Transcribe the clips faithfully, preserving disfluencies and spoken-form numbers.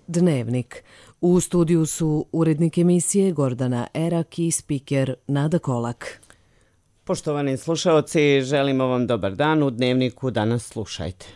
Dnevnik. U studiju su urednik emisije Gordana Erak i spiker Nada Kolak. Poštovani slušaoci, želimo vam dobar dan. U Dnevniku danas slušajte.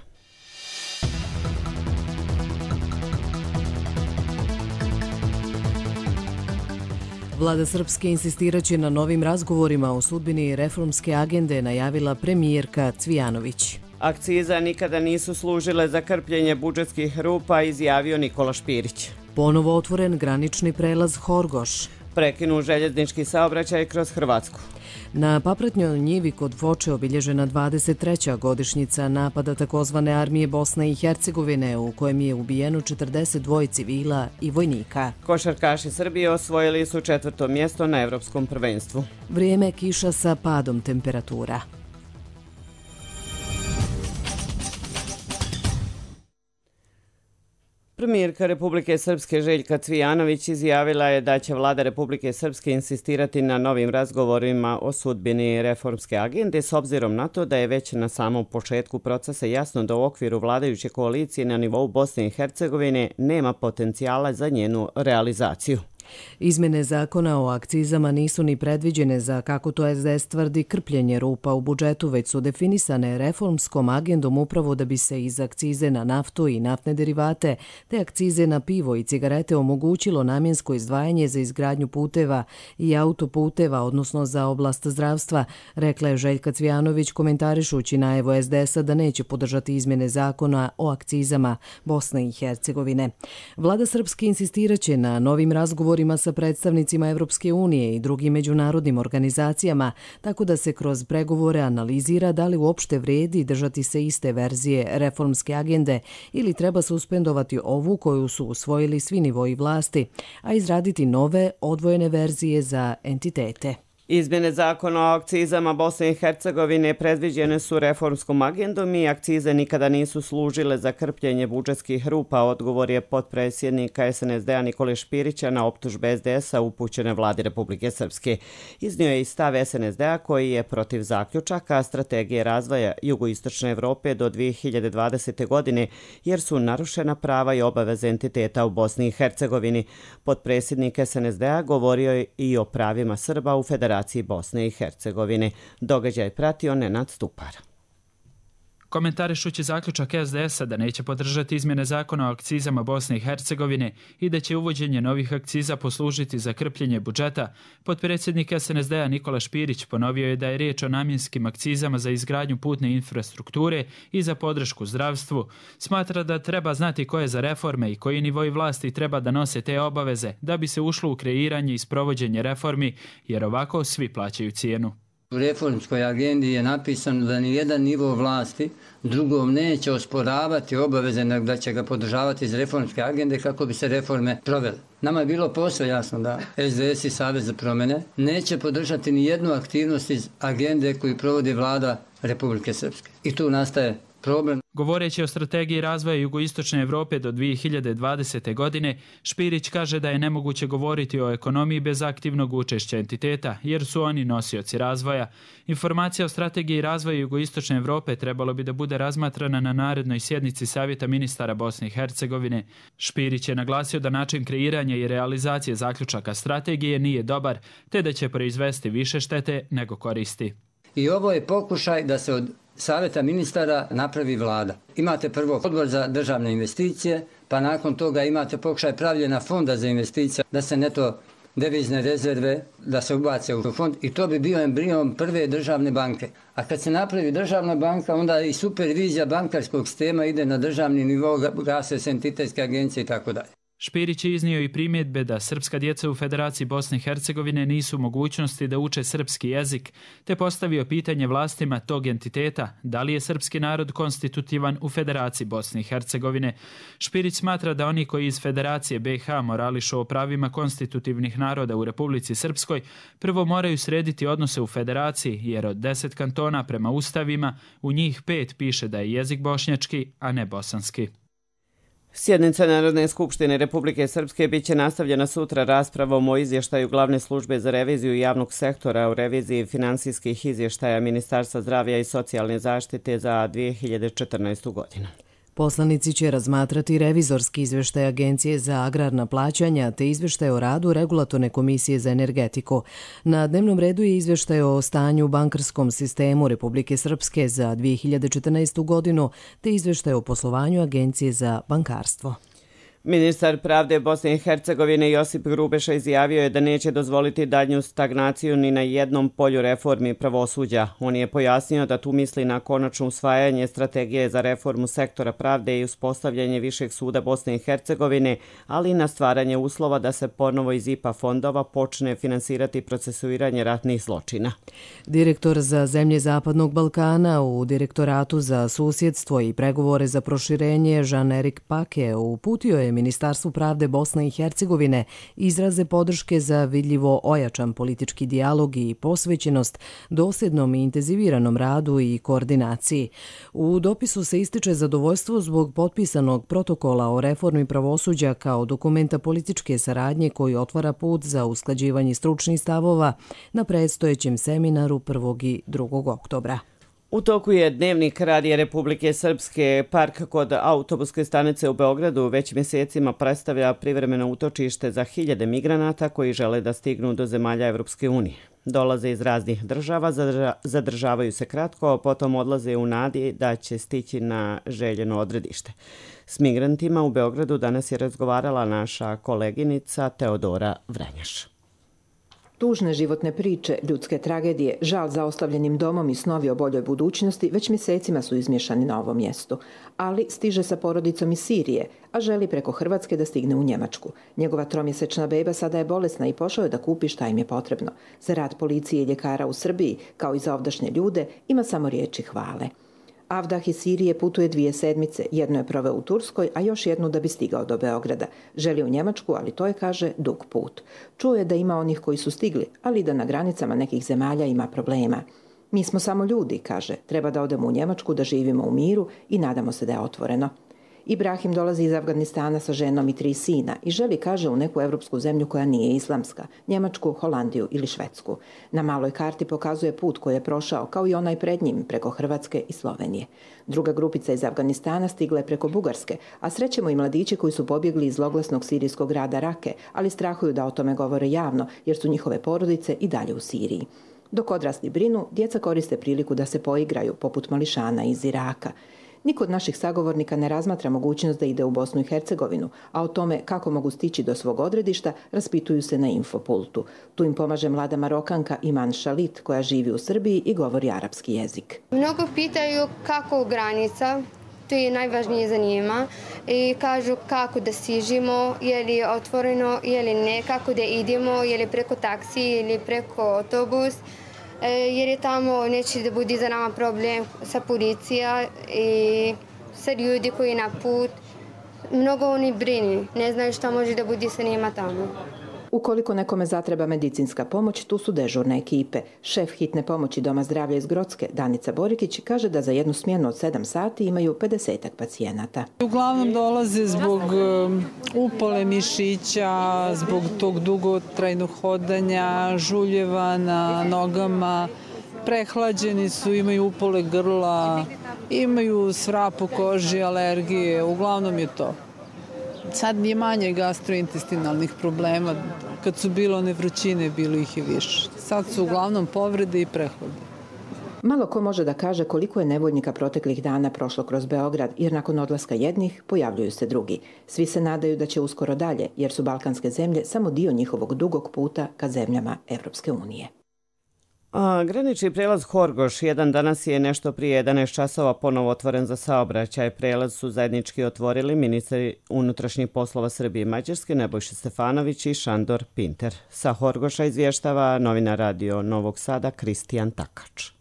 Vlada Srpske insistiraće na novim razgovorima o sudbini reformske agende, najavila premijerka Cvijanović. Akciza nikada nisu služile za krpljenje budžetskih rupa, izjavio Nikola Špirić. Ponovo otvoren granični prelaz Horgoš. Prekinu željeznički saobraćaj kroz Hrvatsku. Na Papratnjoj njivi kod Foče obilježena dvadeset treća godišnjica napada takozvane armije Bosne i Hercegovine, u kojem je ubijeno četrdeset dva civila i vojnika. Košarkaši Srbije osvojili su četvrto mjesto na Evropskom prvenstvu. Vrijeme kiša sa padom temperatura. Premijerka Republike Srpske Željka Cvijanović izjavila je da će Vlada Republike Srpske insistirati na novim razgovorima o sudbini reformske agende, s obzirom na to da je već na samom početku procesa jasno da u okviru vladajuće koalicije na nivou Bosne i Hercegovine nema potencijala za njenu realizaciju. Izmjene zakona o akcizama nisu ni predviđene za, kako to es de es tvrdi, krpljenje rupa u budžetu, već su definisane reformskom agendom upravo da bi se iz akcize na naftu i naftne derivate te akcize na pivo i cigarete omogućilo namjensko izdvajanje za izgradnju puteva i autoputeva, odnosno za oblast zdravstva, rekla je Željka Cvijanović komentarišući najavu es de esa da neće podržati izmjene zakona o akcizama Bosne i Hercegovine. Vlada Srpske insistiraće na novim razgovorima sa predstavnicima Evropske unije i drugim međunarodnim organizacijama, tako da se kroz pregovore analizira da li uopšte vredi držati se iste verzije reformske agende ili treba suspendovati ovu koju su usvojili svi nivoji vlasti, a izraditi nove odvojene verzije za entitete. Izmjene zakona o akcizama Bosne i Hercegovine predviđene su reformskom agendom i akcize nikada nisu služile za krpljenje budžetskih rupa, odgovor je potpredsjednika es en es de a Nikole Špirića na optužbe es de esa upućene Vladi Republike Srpske. Iznio je i stav es en es de a koji je protiv zaključaka strategije razvoja jugoistočne Evrope do dvije hiljade dvadesete. godine, jer su narušena prava i obaveze entiteta u Bosni i Hercegovini. Potpredsjednik es en es de a govorio je i o pravima Srba u Federaciji Bosne i Hercegovine. Događaj pratio Nenad Stupar. Komentarišući zaključak es de esa da neće podržati izmjene zakona o akcizama Bosne i Hercegovine i da će uvođenje novih akciza poslužiti za krpljenje budžeta, potpredsjednik es en es de a Nikola Špirić ponovio je da je riječ o namjenskim akcizama za izgradnju putne infrastrukture i za podršku zdravstvu. Smatra da treba znati koje za reforme i koji nivoi vlasti treba da nose te obaveze da bi se ušlo u kreiranje i sprovođenje reformi, jer ovako svi plaćaju cijenu. U reformskoj agendi je napisano da ni jedan nivo vlasti drugom neće osporavati obaveze, nego da će ga podržavati iz reformske agende kako bi se reforme provele. Nama je bilo posve jasno da es de es i Savez za promjene neće podržati ni jednu aktivnost iz agende koju provodi Vlada Republike Srpske. I tu nastaje problem. Govoreći o strategiji razvoja jugoistočne Evrope do dvije hiljade dvadesete. godine, Špirić kaže da je nemoguće govoriti o ekonomiji bez aktivnog učešća entiteta, jer su oni nosioci razvoja. Informacija o strategiji razvoja jugoistočne Evrope trebalo bi da bude razmatrana na narednoj sjednici Savjeta ministara Bosne i Hercegovine. Špirić je naglasio da način kreiranja i realizacije zaključaka strategije nije dobar, te da će proizvesti više štete nego koristi. I ovo je pokušaj da se od Savjeta ministara napravi vlada. Imate prvo odbor za državne investicije, pa nakon toga imate pokušaj pravljena fonda za investicije, da se neto devizne rezerve, da se ubace u fond i to bi bio embrion prve državne banke. A kad se napravi državna banka, onda i supervizija bankarskog sistema ide na državni nivo, gase se entitetske agencije i tako dalje. Špirić je iznio i primjedbe da srpska djeca u Federaciji Bosne i Hercegovine nisu u mogućnosti da uče srpski jezik, te postavio pitanje vlastima tog entiteta da li je srpski narod konstitutivan u Federaciji Bosne i Hercegovine. Špirić smatra da oni koji iz Federacije be i ha morališu o pravima konstitutivnih naroda u Republici Srpskoj prvo moraju srediti odnose u Federaciji, jer od deset kantona prema ustavima u njih pet piše da je jezik bošnjački, a ne bosanski. Sjednica Narodne skupštine Republike Srpske biće nastavljena sutra raspravom o izvještaju Glavne službe za reviziju javnog sektora u reviziji finansijskih izvještaja Ministarstva zdravlja i socijalne zaštite za dvije hiljade četrnaestu. godinu. Poslanici će razmatrati revizorski izveštaj Agencije za agrarna plaćanja te izveštaj o radu Regulatorne komisije za energetiku. Na dnevnom redu je izveštaj o stanju u bankarskom sistemu Republike Srpske za dvije hiljade četrnaestu godinu te izveštaj o poslovanju Agencije za bankarstvo. Ministar pravde Bosne i Hercegovine Josip Grubeša izjavio je da neće dozvoliti daljnju stagnaciju ni na jednom polju reformi pravosuđa. On je pojasnio da tu misli na konačno usvajanje strategije za reformu sektora pravde i uspostavljanje Višeg suda Bosne i Hercegovine, ali i na stvaranje uslova da se ponovo iz I P A fondova počne finansirati procesuiranje ratnih zločina. Direktor za zemlje Zapadnog Balkana u Direktoratu za susjedstvo i pregovore za proširenje Jean-Erik Pake uputio je Ministarstvu pravde Bosne i Hercegovine izraze podrške za vidljivo ojačan politički dijalog i posvećenost dosljednom i intenziviranom radu i koordinaciji. U dopisu se ističe zadovoljstvo zbog potpisanog protokola o reformi pravosuđa kao dokumenta političke saradnje koji otvara put za usklađivanje stručnih stavova na predstojećem seminaru prvog i drugog oktobra. U toku je Dnevnik Radija Republike Srpske. Park kod autobuske stanice u Beogradu već mjesecima predstavlja privremeno utočište za hiljade migranata koji žele da stignu do zemalja Evropske unije. Dolaze iz raznih država, zadržavaju se kratko, a potom odlaze u nadi da će stići na željeno odredište. S migrantima u Beogradu danas je razgovarala naša koleginica Teodora Vrenjaš. Tužne životne priče, ljudske tragedije, žal za ostavljenim domom i snovi o boljoj budućnosti već mjesecima su izmješani na ovom mjestu. Ali stiže sa porodicom iz Sirije, a želi preko Hrvatske da stigne u Njemačku. Njegova tromjesečna beba sada je bolesna i pošao je da kupi šta im je potrebno. Za rad policije i ljekara u Srbiji, kao i za ovdašnje ljude, ima samo riječi hvale. Avdah iz Sirije putuje dvije sedmice, jedno je proveo u Turskoj, a još jednu da bi stigao do Beograda. Želi u Njemačku, ali to je, kaže, dug put. Čuo je da ima onih koji su stigli, ali da na granicama nekih zemalja ima problema. Mi smo samo ljudi, kaže, treba da odemo u Njemačku, da živimo u miru i nadamo se da je otvoreno. Ibrahim dolazi iz Afganistana sa ženom i tri sina i želi, kaže, u neku evropsku zemlju koja nije islamska, Njemačku, Holandiju ili Švedsku. Na maloj karti pokazuje put koji je prošao, kao i onaj pred njim, preko Hrvatske i Slovenije. Druga grupica iz Afganistana stigla je preko Bugarske, a srećemo i mladići koji su pobjegli iz zloglasnog sirijskog grada Rake, ali strahuju da o tome govore javno, jer su njihove porodice i dalje u Siriji. Dok odrasli brinu, djeca koriste priliku da se poigraju, poput mališana iz Iraka. Niko od naših sagovornika ne razmatra mogućnost da ide u Bosnu i Hercegovinu, a o tome kako mogu stići do svog odredišta raspituju se na infopultu. Tu im pomaže mlada Marokanka Iman Šalit koja živi u Srbiji i govori arapski jezik. Mnogo pitaju kako granica, to je najvažnije za njima, i kažu kako da stižimo, je li otvoreno, je li ne, kako da idemo, je li preko taksi ili preko autobus. Jer je tamo neće da bude za nama problem sa policija i sa ljudi koji na put. Mnogo oni brini, ne znaju šta može da bude sa njima tamo. Ukoliko nekome zatreba medicinska pomoć, tu su dežurne ekipe. Šef hitne pomoći Doma zdravlja iz Grocke, Danica Borikić, kaže da za jednu smjenu od sedam sati imaju pedesetak pacijenata. Uglavnom dolaze zbog upale mišića, zbog tog dugotrajnog hodanja, žuljeva na nogama, prehlađeni su, imaju upale grla, imaju svrap u koži, alergije, uglavnom je to. Sad je manje gastrointestinalnih problema. Kad su bilo one vrućine, bilo ih i više. Sad su uglavnom povrede i prehlade. Malo ko može da kaže koliko je nevoljnika proteklih dana prošlo kroz Beograd, jer nakon odlaska jednih pojavljuju se drugi. Svi se nadaju da će uskoro dalje, jer su balkanske zemlje samo dio njihovog dugog puta ka zemljama Evropske unije. A, granični prelaz Horgoš jedan danas je nešto prije jedanaest časova ponovo otvoren za saobraćaj. Prelaz su zajednički otvorili ministri unutrašnjih poslova Srbije i Mađarske Nebojša Stefanović i Šandor Pinter. Sa Horgoša izvještava novinar Radio Novog Sada Kristijan Takač.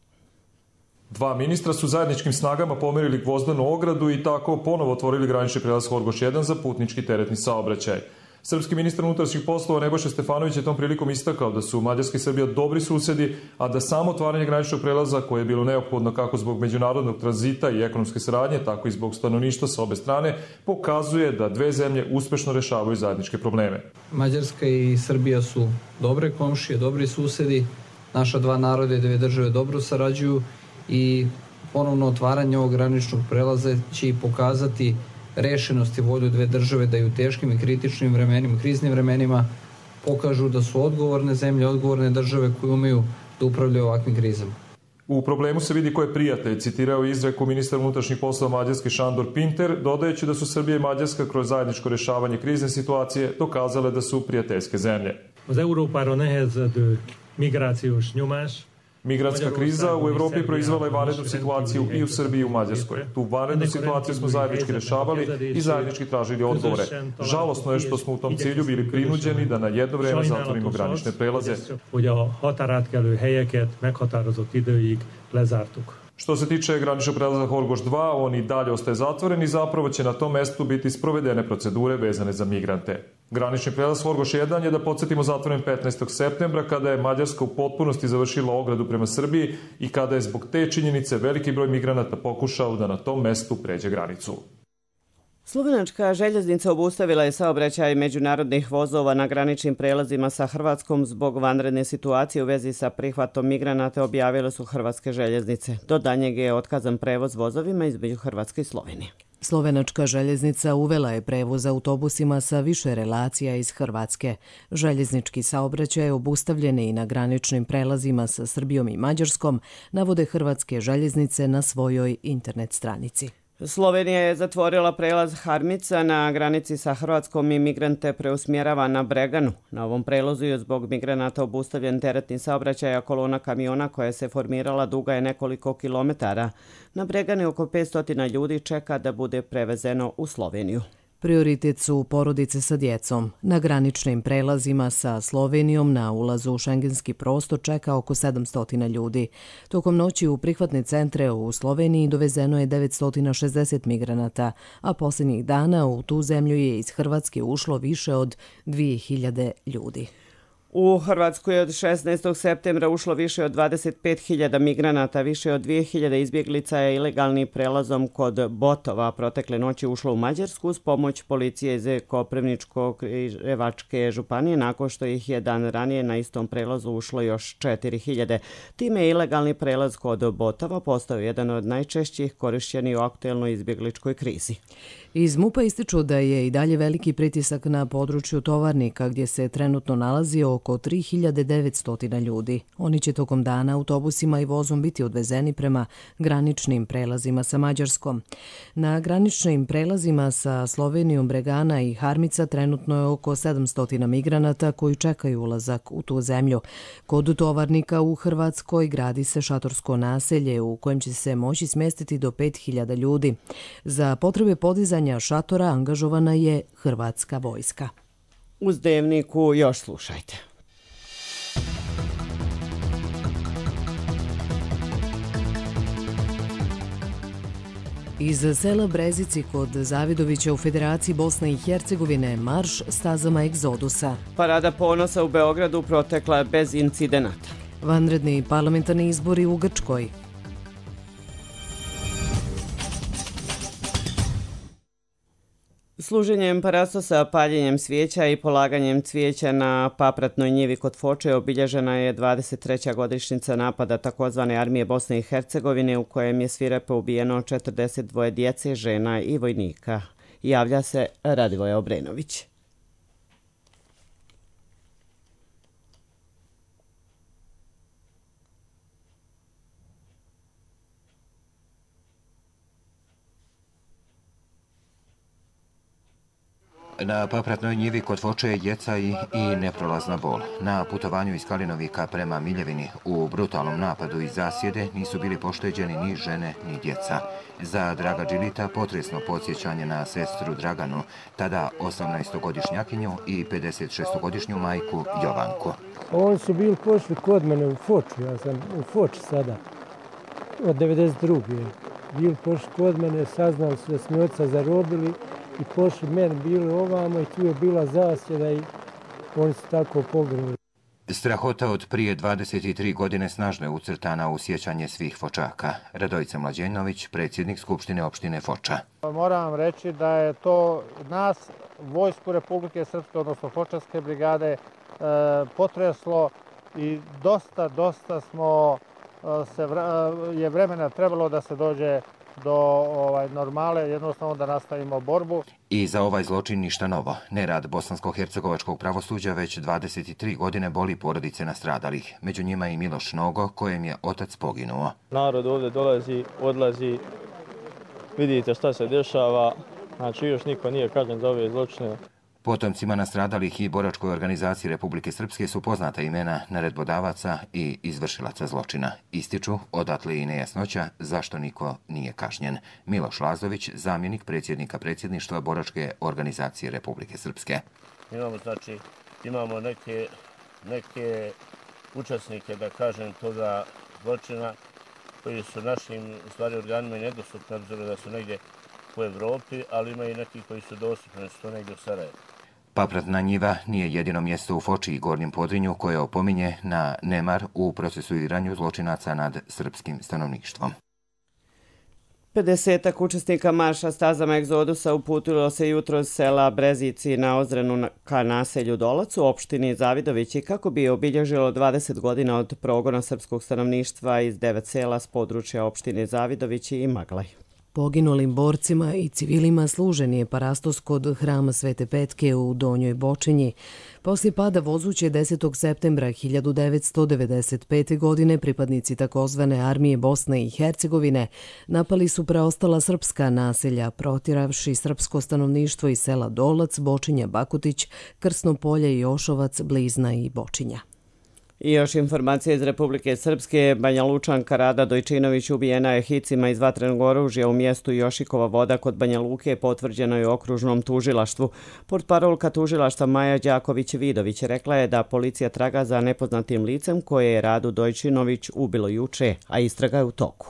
Dva ministra su zajedničkim snagama pomerili gvozdenu ogradu i tako ponovo otvorili granični prelaz Horgoš jedan za putnički teretni saobraćaj. Srpski ministar unutrašnjih poslova Nebojša Stefanović je tom prilikom istakao da su Mađarska i Srbija dobri susjedi, a da samo otvaranje graničnog prelaza, koje je bilo neophodno kako zbog međunarodnog tranzita i ekonomske saradnje, tako i zbog stanovništva sa obe strane, pokazuje da dve zemlje uspešno rešavaju zajedničke probleme. Mađarska i Srbija su dobre komšije, dobri susjedi, naša dva naroda i dve države dobro sarađuju i Ponovno otvaranje ovog graničnog prelaza će i pokazati rešenost i volju dve države da i u teškim i kritičnim vremenima, kriznim vremenima pokažu da su odgovorne zemlje, odgovorne države koje umeju da upravljaju ovakvim krizama. U problemu se vidi ko je prijatelj, citirao izreku ministar unutrašnjih poslova Mađarske Šandor Pinter, dodajući da su Srbija i Mađarska kroz zajedničko rešavanje krizne situacije dokazale da su prijateljske zemlje. Az Európára nehezedő migrációs nyomás. Migrantska kriza u Evropi proizvala je vanrednu situaciju i u Srbiji i u Mađarskoj. Tu vanrednu situaciju smo zajednički rešavali i zajednički tražili odgovore. Žalosno je što smo u tom cilju bili prinuđeni da na jedno vreme zatvorimo granične prelaze. Što se tiče graničnog prelaza Horgoš dva, on i dalje ostaje zatvoren i zapravo će na tom mestu biti sprovedene procedure vezane za migrante. Granični prelaz Horgoš jedan je, da podsjetimo, zatvoren petnaestog septembra, kada je Mađarska u potpunosti završila ogradu prema Srbiji i kada je zbog te činjenice veliki broj migranata pokušao da na tom mestu pređe granicu. Slovenačka željeznica obustavila je saobraćaj međunarodnih vozova na graničnim prelazima sa Hrvatskom zbog vanredne situacije u vezi sa prihvatom migranata, objavile su hrvatske željeznice. Do daljnjeg je otkazan prevoz vozovima između Hrvatske i Slovenije. Slovenačka željeznica uvela je prevoz autobusima sa više relacija iz Hrvatske. Željeznički saobraćaj je obustavljen i na graničnim prelazima sa Srbijom i Mađarskom, navode hrvatske željeznice na svojoj internet stranici. Slovenija je zatvorila prelaz Harmica na granici sa Hrvatskom i migrante preusmjerava na Breganu. Na ovom prelazu je zbog migranata obustavljen teretni saobraćaj, a kolona kamiona koja se formirala duga je nekoliko kilometara. Na Bregani oko petsto ljudi čeka da bude prevezeno u Sloveniju. Prioritet su porodice sa djecom. Na graničnim prelazima sa Slovenijom na ulazu u šengenski prostor čeka oko sedamsto ljudi. Tokom noći u prihvatne centre u Sloveniji dovezeno je devetsto šezdeset migranata, a posljednjih dana u tu zemlju je iz Hrvatske ušlo više od dvije hiljade ljudi. U Hrvatsku je od šesnaestog septembra ušlo više od dvadeset pet hiljada migranata, više od dvije hiljade izbjeglica je ilegalnim prelazom kod Botova protekle noći ušlo u Mađarsku uz pomoć policije iz Koprivničko-Križevačke županije, nakon što ih je dan ranije na istom prelazu ušlo još četiri hiljade. Time je ilegalni prelaz kod Botova postao jedan od najčešćih korišćenih u aktuelnoj izbjegličkoj krizi. Iz MUP-a ističu da je i dalje veliki pritisak na području Tovarnika, gdje se trenutno nalazi oko tri hiljade devetsto ljudi. Oni će tokom dana autobusima i vozom biti odvezeni prema graničnim prelazima sa Mađarskom. Na graničnim prelazima sa Slovenijom, Bregana i Harmica trenutno je oko sedamsto migranata koji čekaju ulazak u tu zemlju. Kod Tovarnika u Hrvatskoj gradi se šatorsko naselje u kojem će se moći smjestiti do pet hiljada ljudi. Za potrebe podizanja šatora angažovana je hrvatska vojska. Uz Dnevniku još slušajte. Iz sela Brezici kod Zavidovića u Federaciji Bosne i Hercegovine marš stazama egzodusa. Parada ponosa u Beogradu protekla bez incidenata. Vanredni parlamentarni izbori u Grčkoj. Služenjem parastosa, paljenjem svijeća i polaganjem cvijeća na papratnoj njivi kod Foče obilježena je dvadeset treća godišnjica napada takozvane armije Bosne i Hercegovine u kojem je svirepo ubijeno četrdeset dvoje djece, žena i vojnika. Javlja se Radivoje Obrenović. Na papratnoj njivi kod Foče je jecaj i neprolazna bol. Na putovanju iz Kalinovika prema Miljevini u brutalnom napadu iz zasjede nisu bili pošteđeni ni žene ni djeca. Za Draga Đilita potresno podsjećanje na sestru Draganu, tada osamnaestogodišnjakinju i pedesetšestogodišnju majku Jovanku. Oni su bili pošli kod mene u Foču, ja sam u Foči sada, od devedeset druge Bili pošli kod mene, saznali su da smo oca zarobili i pošli meni bili ovamo i tu je bila zasjeda i oni su tako pogrebali. Strahota od prije dvadeset tri godine snažno je ucrtana u sjećanje svih Fočaka. Radojica Mlađenović, predsjednik Skupštine opštine Foča. Moram vam reći da je to nas, Vojsku Republike Srpske, odnosno Fočarske brigade, potreslo i dosta, dosta smo se je vremena trebalo da se dođe do ovaj, normale, jednostavno da nastavimo borbu. I za ovaj zločin ništa novo. Nerad bosansko-hercegovačkog pravosuđa već dvadeset tri godine boli porodice nastradalih. Među njima i Miloš Nogo, kojem je otac poginuo. Narod ovdje dolazi, odlazi, vidite šta se dešava, znači još niko nije kažnjen za ove zločine. Potomcima nastradalih i boračkoj organizaciji Republike Srpske su poznata imena naredbodavaca i izvršilaca zločina. Ističu odatle i nejasnoća zašto niko nije kažnjen. Miloš Lazović, zamjenik predsjednika predsjedništva boračke organizacije Republike Srpske. Imamo, znači, imamo neke, neke učesnike, da kažem, toga zločina koji su našim u stvari organima i nedostupni, obzirom da su negdje u Evropi, ali ima i neki koji su dostupni, su to negdje u Sarajevu. Papratna njiva nije jedino mjesto u Foči i Gornjem Podrinju koje opominje na nemar u procesuiranju zločinaca nad srpskim stanovništvom. pedesetak učesnika marša stazama egzodusa uputilo se jutro iz sela Brezici na Ozrenu ka naselju Dolac u opštini Zavidovići kako bi obilježilo dvadeset godina od progona srpskog stanovništva iz devet sela s područja opštine Zavidovići i Maglaj. Poginulim borcima i civilima služen je parastos kod hrama Svete Petke u Donjoj Bočinji. Poslije pada vozuće desetog septembra hiljadu devetsto devedeset pete. godine pripadnici takozvane armije Bosne i Hercegovine napali su preostala srpska naselja, protiravši srpsko stanovništvo iz sela Dolac, Bočinja, Bakutić, Krsno polje, Jošovac, Blizna i Bočinja. I još informacije iz Republike Srpske. Banja Lučanka Rada Dojčinović ubijena je hicima iz vatrenog oružja u mjestu Jošikova Voda kod Banja Luke, potvrđeno je okružnom tužilaštvu. Portparolka tužilaštva Maja Đaković-Vidović rekla je da policija traga za nepoznatim licem koje je Radu Dojčinović ubilo juče, a istraga je u toku.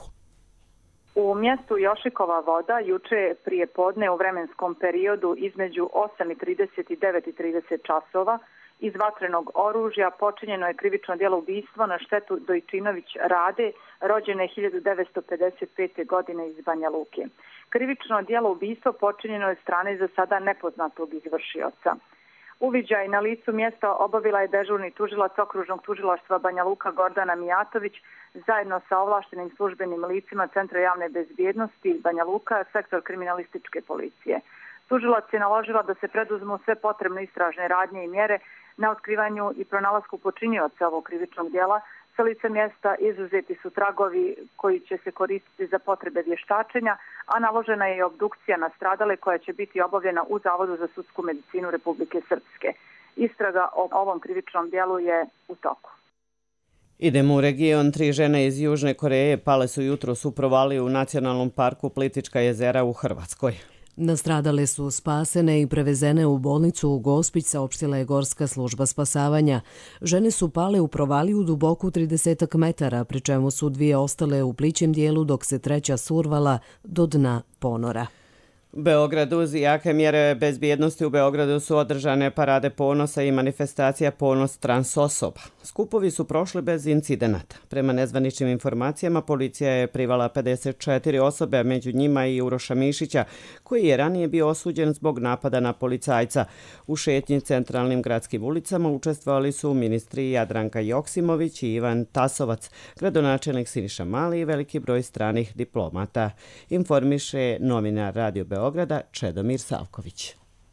U mjestu Jošikova Voda juče prije podne u vremenskom periodu između osam i trideset i devet i trideset časova iz vatrenog oružja počinjeno je krivično djelo ubistva na štetu Dojčinović Rade, rođene hiljadu devetsto pedeset pete. godine iz Banja Luke. Krivično djelo ubistva počinjeno je od strane za sada nepoznatog izvršioca. Uviđaj na licu mjesta obavila je dežurni tužilac okružnog tužilaštva Banja Luka Gordana Mijatović zajedno sa ovlaštenim službenim licima Centra javne bezbjednosti Banja Luka, sektor kriminalističke policije. Tužilac je naložila da se preduzmu sve potrebne istražne radnje i mjere na otkrivanju i pronalasku počinioca ovog krivičnog djela. Sa lica mjesta izuzeti su tragovi koji će se koristiti za potrebe vještačenja, a naložena je i obdukcija nastradale koja će biti obavljena u Zavodu za sudsku medicinu Republike Srpske. Istraga o ovom krivičnom djelu je u toku. Idemo u region. Tri žene iz Južne Koreje pale su jutros u provaliju u nacionalnom parku Plitvička jezera u Hrvatskoj. Nastradale su spasene i prevezene u bolnicu u Gospić, saopštila je Gorska služba spasavanja. Žene su pale u provaliju duboku trideset metara, pri čemu su dvije ostale u plićem dijelu dok se treća survala do dna ponora. Beograd uz jake mjere bezbjednosti u Beogradu su održane parade ponosa i manifestacija Ponos trans osoba. Skupovi su prošli bez incidenata. Prema nezvaničnim informacijama, policija je privala pedeset četiri osobe, među njima i Uroša Mišića, koji je ranije bio osuđen zbog napada na policajca. U šetnji centralnim gradskim ulicama učestvovali su ministri Jadranka Joksimović i Ivan Tasovac, gradonačelnik Siniša Mali i veliki broj stranih diplomata, informiše novinar Radio Beograd Beograda Čedomir Savković.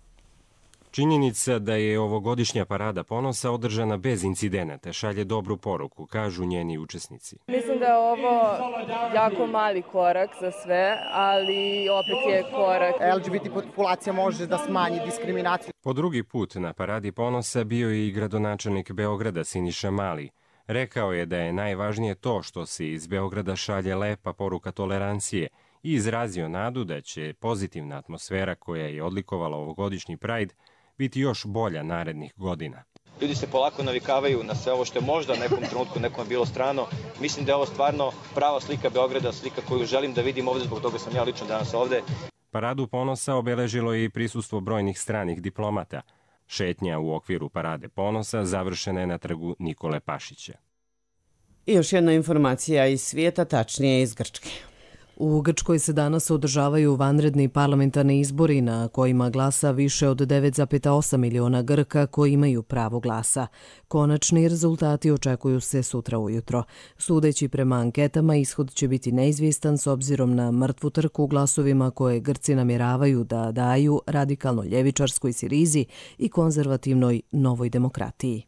Činjenica da je ovogodišnja parada ponosa održana bez incidenata šalje dobru poruku, kažu njeni učesnici. Mislim da je ovo jako mali korak za sve, ali opet je korak. L G B T populacija može da smanji diskriminaciju. Po drugi put na paradi ponosa bio je i gradonačelnik Beograda Siniša Mali. Rekao je da je najvažnije to što se iz Beograda šalje lepa poruka tolerancije i izrazio nadu da će pozitivna atmosfera koja je odlikovala ovogodišnji Pride biti još bolja narednih godina. Ljudi se polako navikavaju na sve ovo što je možda u nekom trenutku nekom bilo strano. Mislim da je ovo stvarno prava slika Beograda, slika koju želim da vidim ovdje, zbog toga sam ja lično danas ovdje. Paradu ponosa obeležilo je i prisustvo brojnih stranih diplomata. Šetnja u okviru parade ponosa završena je na trgu Nikole Pašića. I još jedna informacija iz svijeta, tačnije iz Grčke. U Grčkoj se danas održavaju vanredni parlamentarni izbori na kojima glasa više od devet zarez osam miliona Grka koji imaju pravo glasa. Konačni rezultati očekuju se sutra ujutro. Sudeći prema anketama, ishod će biti neizvjestan s obzirom na mrtvu trku u glasovima koje Grci namjeravaju da daju radikalno ljevičarskoj Sirizi i konzervativnoj Novoj demokratiji.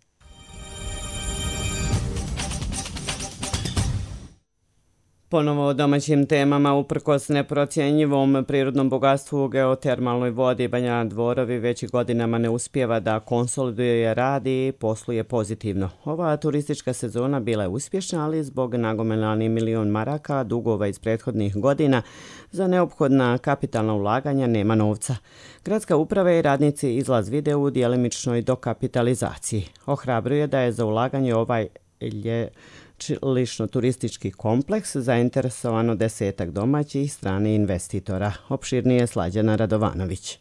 Ponovo o domaćim temama, uprkos neprocjenjivom prirodnom bogatstvu u geotermalnoj vodi, Banja Dvorovi već godinama ne uspijeva da konsoliduje rad i posluje pozitivno. Ova turistička sezona bila je uspješna, ali zbog nagomilani milion maraka dugova iz prethodnih godina za neophodna kapitalna ulaganja nema novca. Gradska uprava i radnici izlaz vide u djelimičnoj dokapitalizaciji. Ohrabruje da je za ulaganje ovaj lje lično turistički kompleks zainteresovano desetak domaćih i stranih investitora. Opširnije Slađana Radovanović.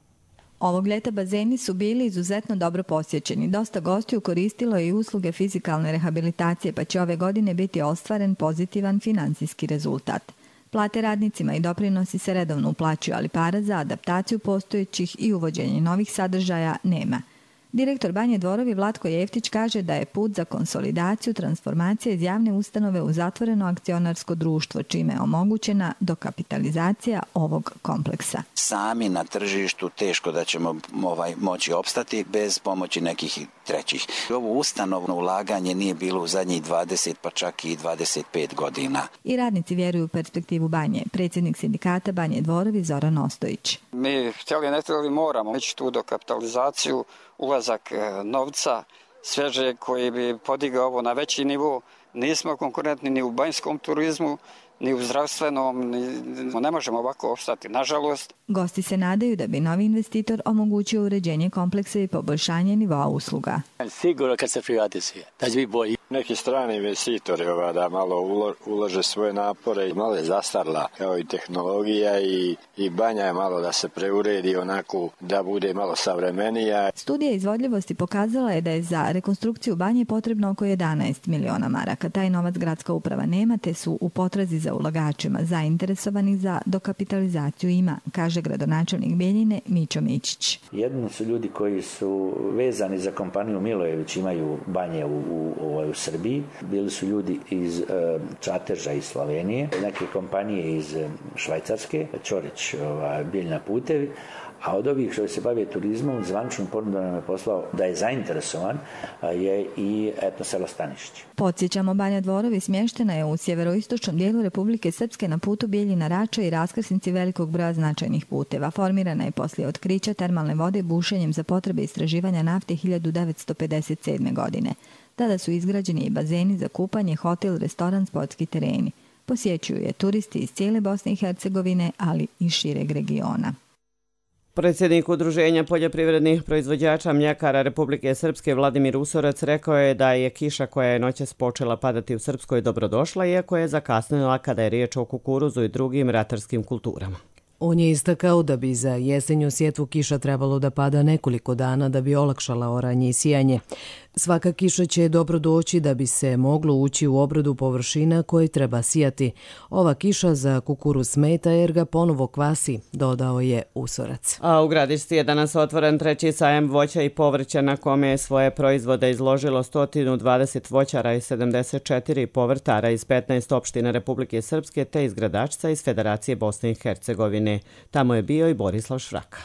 Ovog ljeta bazeni su bili izuzetno dobro posjećeni. Dosta gostiju koristilo je i usluge fizikalne rehabilitacije, pa će ove godine biti ostvaren pozitivan finansijski rezultat. Plate radnicima i doprinosi se redovno uplaćuju, ali para za adaptaciju postojećih i uvođenje novih sadržaja nema. Direktor Banje Dvorovi Vlatko Jeftić kaže da je put za konsolidaciju transformacije iz javne ustanove u zatvoreno akcionarsko društvo, čime je omogućena dokapitalizacija ovog kompleksa. Sami na tržištu teško da ćemo ovaj, moći opstati bez pomoći nekih trećih. Ovo ustanovno ulaganje nije bilo u zadnjih dvadeset pa čak i dvadeset pet godina. I radnici vjeruju u perspektivu Banje. Predsjednik sindikata Banje Dvorovi Zoran Ostojić. Mi htjeli ne htjeli moramo ići tu dokapitalizaciju, ulazak novca sveže koji bi podigao ovo na veći nivo. Nismo konkurentni ni u banjskom turizmu, ni u zdravstvenom, ni, ne možemo ovako opstati, nažalost. Gosti se nadaju da bi novi investitor omogućio uređenje kompleksa i poboljšanje nivoa usluga. Sigurno kad se privatizuje, da će biti bolji. Neki strani investitori ova, da malo ulože svoje napore, malo je zastarla kao i tehnologija i, i Banja je malo da se preuredi onako da bude malo savremenija. Studija izvodljivosti pokazala je da je za rekonstrukciju Banje potrebno oko jedanaest miliona maraka. Taj novac gradska uprava nema, te su u potrazi za ulagačima zainteresovani za dokapitalizaciju ima, kaže gradonačelnik Bijeljine Mićo Mićić. Jedni su ljudi koji su vezani za kompaniju Milojević, imaju banje u, u, u, u Srbiji. Bili su ljudi iz e, Čateža iz Slovenije, neke kompanije iz Švajcarske, Ćorić, ova, Bijeljina putevi. A od ovih što se bave turizmom, zvaničnu ponudu nam je poslao da je zainteresovan je i etno selo Stanišić. Podsjećamo, Banja Dvorovi smještena je u sjeveroistočnom dijelu Republike Srpske na putu Bijeljina-Rača i raskrsnici velikog broja značajnih puteva. Formirana je poslije otkrića termalne vode bušenjem za potrebe istraživanja nafte hiljadu devetsto pedeset sedme. godine. Tada su izgrađeni i bazeni za kupanje, hotel, restoran, sportski tereni. Posjećuju je turisti iz cijele Bosne i Hercegovine, ali i šireg regiona. Predsjednik Udruženja poljoprivrednih proizvođača mljekara Republike Srpske Vladimir Usorac rekao je da je kiša koja je noćas počela padati u Srpskoj dobrodošla, iako je zakasnila kada je riječ o kukuruzu i drugim ratarskim kulturama. On je istakao da bi za jesenju sjetvu kiša trebalo da pada nekoliko dana da bi olakšala oranje i sijanje. Svaka kiša će dobro doći da bi se moglo ući u obradu površina koje treba sijati. Ova kiša za kukuruz smeta jer ga ponovo kvasi, dodao je Usorac. A u Gradišci je danas otvoren treći sajam voća i povrća na kome je svoje proizvode izložilo sto dvadeset voćara i sedamdeset četiri povrtara iz petnaest opština Republike Srpske te iz Gradačca iz Federacije Bosne i Hercegovine. Tamo je bio i Borislav Švraka.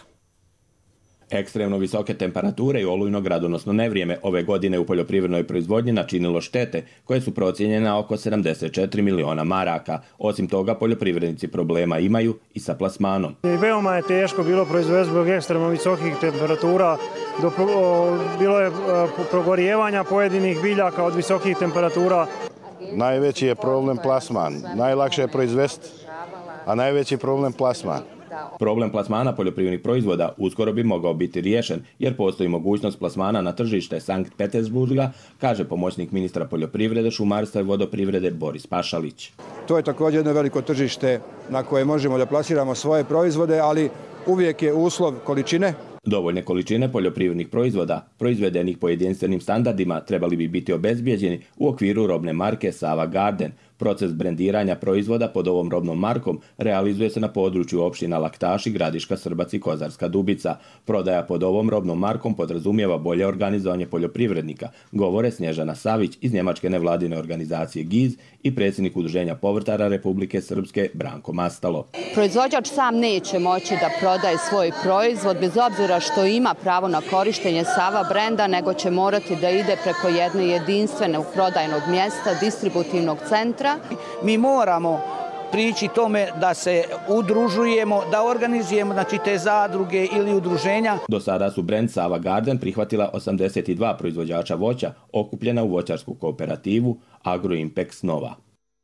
Ekstremno visoke temperature i olujno gradonosno nevrijeme ove godine u poljoprivrednoj proizvodnji načinilo štete koje su procijenjene na oko sedamdeset četiri miliona maraka. Osim toga, poljoprivrednici problema imaju i sa plasmanom. Veoma je teško bilo proizvesti zbog ekstremno visokih temperatura. Do, o, bilo je progorijevanja pojedinih biljaka od visokih temperatura. Najveći je problem plasman. Najlakše je proizvesti, a najveći problem plasman. Problem plasmana poljoprivrednih proizvoda uskoro bi mogao biti riješen jer postoji mogućnost plasmana na tržište Sankt Petersburga, kaže pomoćnik ministra poljoprivrede, šumarstva i vodoprivrede Boris Pašalić. To je također jedno veliko tržište na koje možemo da plasiramo svoje proizvode, ali uvijek je uslov količine. Dovoljne količine poljoprivrednih proizvoda, proizvedenih po jedinstvenim standardima, trebali bi biti obezbijeđeni u okviru robne marke Sava Garden, Proces brendiranja proizvoda pod ovom robnom markom realizuje se na području opština Laktaši, Gradiška, Srbac i Kozarska Dubica. Prodaja pod ovom robnom markom podrazumijeva bolje organizovanje poljoprivrednika, govore Snježana Savić iz njemačke nevladine organizacije G I Z i predsjednik Udruženja povrtara Republike Srpske Branko Mastalo. Proizvođač sam neće moći da prodaje svoj proizvod bez obzira što ima pravo na korištenje Sava brenda, nego će morati da ide preko jedne jedinstvenog prodajnog mjesta, distributivnog centra. Mi moramo prići tome da se udružujemo, da organizujemo znači, te zadruge ili udruženja. Do sada su brend Sava Garden prihvatila osamdeset dva proizvođača voća okupljena u voćarsku kooperativu Agroimpex Nova.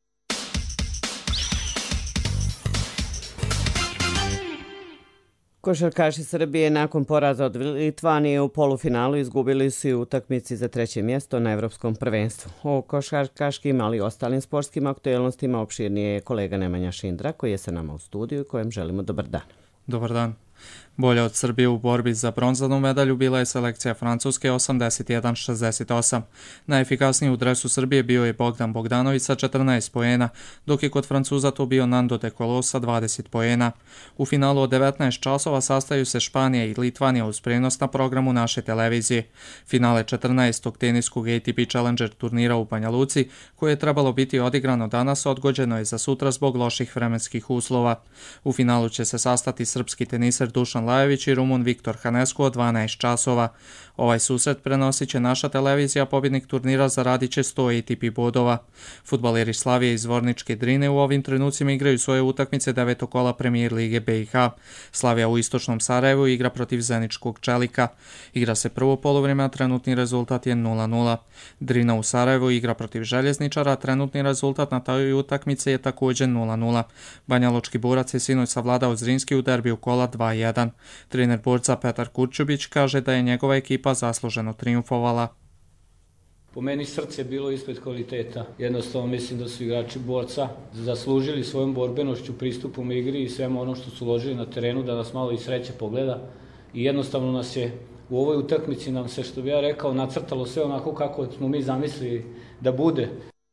Košarkaši Srbije nakon poraza od Litvanije u polufinalu izgubili su i utakmici za treće mjesto na Evropskom prvenstvu. O košarkaškim, ali i ostalim sportskim aktualnostima opširnije je kolega Nemanja Šindra, koji je sa nama u studiju i kojem želimo dobar dan. Dobar dan. Bolje od Srbije u borbi za bronzanu medalju bila je selekcija Francuske osamdeset jedan šezdeset osam. Najefikasniji u dresu Srbije bio je Bogdan Bogdanović sa četrnaest poena, dok je kod Francuza to bio Nando De Colo sa dvadeset poena. U finalu od devetnaest časova sastaju se Španija i Litvanija uz prenos na programu naše televizije. Finale četrnaestog teniskog A T P Challenger turnira u Banja Luci, koje je trebalo biti odigrano danas, odgođeno je za sutra zbog loših vremenskih uslova. U finalu će se sastati srpski teniser Dušan Lajović i Rumun Viktor Hanescu od dvanaest časova. Ovaj susret prenosit će naša televizija, pobjednik turnira zaradit će sto A T P bodova. Fudbaleri Slavije iz Zvorničke Drine u ovim trenucima igraju svoje utakmice devetog kola Premijer Lige B i H. Slavija u istočnom Sarajevu igra protiv Zeničkog Čelika. Igra se prvo polovrijeme, a trenutni rezultat je nula nula. Drina u Sarajevu igra protiv Željezničara, a trenutni rezultat na toj utakmici je također nula nula. Banjalučki Borac je sinoć savladao Zrinski u derbiju kola dva jedan. Trener borca Petar Kurčubić kaže da je njegova ekipa zasluženo triumfovala. Po meni srce je bilo ispred kvaliteta. Jednostavno mislim da su igrači borca zaslužili svojom borbenošću, pristupom igri i svemu ono što su uložili na terenu da nas malo i sreće pogleda. I jednostavno nas je u ovoj utakmici nam se, što bi ja rekao, nacrtalo sve onako kako smo mi zamislili da bude.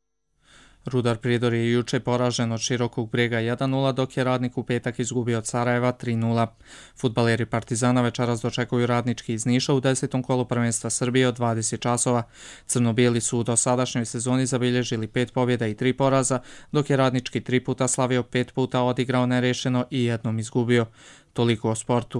Rudar Prijedor je juče poražen od Širokog Brega jedan nula, dok je Radnik u petak izgubio od Sarajeva tri nula. Fudbaleri Partizana večeras dočekuju Radnički iz Niša u desetom kolu prvenstva Srbije od dvadeset časova. Crno-bijeli su u dosadašnjoj sezoni zabilježili pet pobjeda i tri poraza, dok je Radnički tri puta slavio, pet puta odigrao nerešeno i jednom izgubio. Toliko o sportu.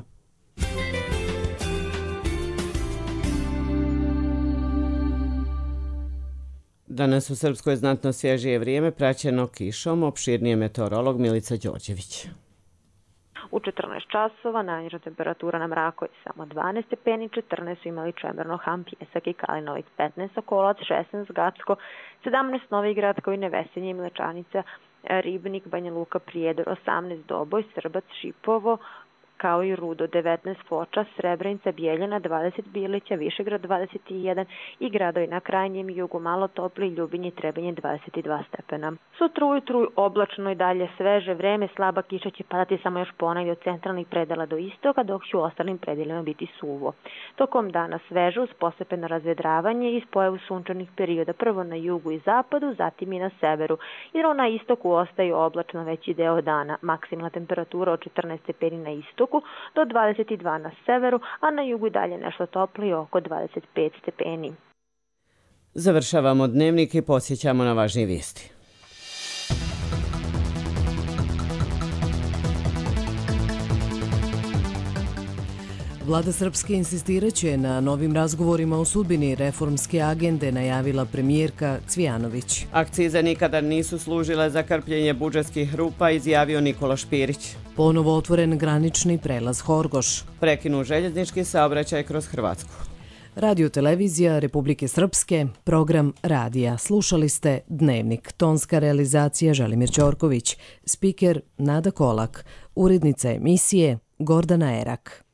Danas u Srpskoj znatno svježije vrijeme, praćeno kišom, opširnije meteorolog Milica Đorđević. U četrnaest časova najniža temperatura na Mrakoj samo dvanaest stepeni, četrnaest su imali Čemerno, Ham, Pjesak i Kalinović, petnaest Sokolac, šesnaest Gacko, sedamnaest Novi Grad, Kovine, Vesenje, Mlečanica, Ribnik, Banja Luka, Prijedor, osamnaest Doboj, Srbac, Šipovo, kao i Rudo, devetnaest Foča, Srebrenica, Bijeljana, dvadeset Bilića, Višegrad, dvadeset jedan i gradovi na krajnjem jugu malo topli, Ljubinje i Trebinje, dvadeset dva stepena. Sutra ujutru oblačno i dalje sveže vreme, slaba kiša će padati samo još ponegdje od centralnih predela do istoka, dok će u ostalim predelima biti suvo. Tokom dana sveže uz postepeno razvedravanje i spojavu sunčanih perioda, prvo na jugu i zapadu, zatim i na severu. Jer na istoku ostaju oblačno veći deo dana. Maksimalna temperatura od četrnaest stepeni na istoku do dvadeset dva na severu, a na jugu i dalje nešto toplije oko dvadeset pet stepeni. Završavamo dnevnik i podsjećamo na važnije vijesti. Vlada Srpske insistiraće na novim razgovorima o sudbini reformske agende, najavila premijerka Cvijanović. Akcize nikada nisu služile za krpljenje budžetskih rupa, izjavio Nikola Špirić. Ponovo otvoren granični prelaz Horgoš. Prekinu željeznički saobraćaj kroz Hrvatsku. Radio televizija Republike Srpske, program radija. Slušali ste Dnevnik. Tonska realizacija Želimir Ćorković. Spiker Nada Kolak. Urednica emisije Gordana Erak.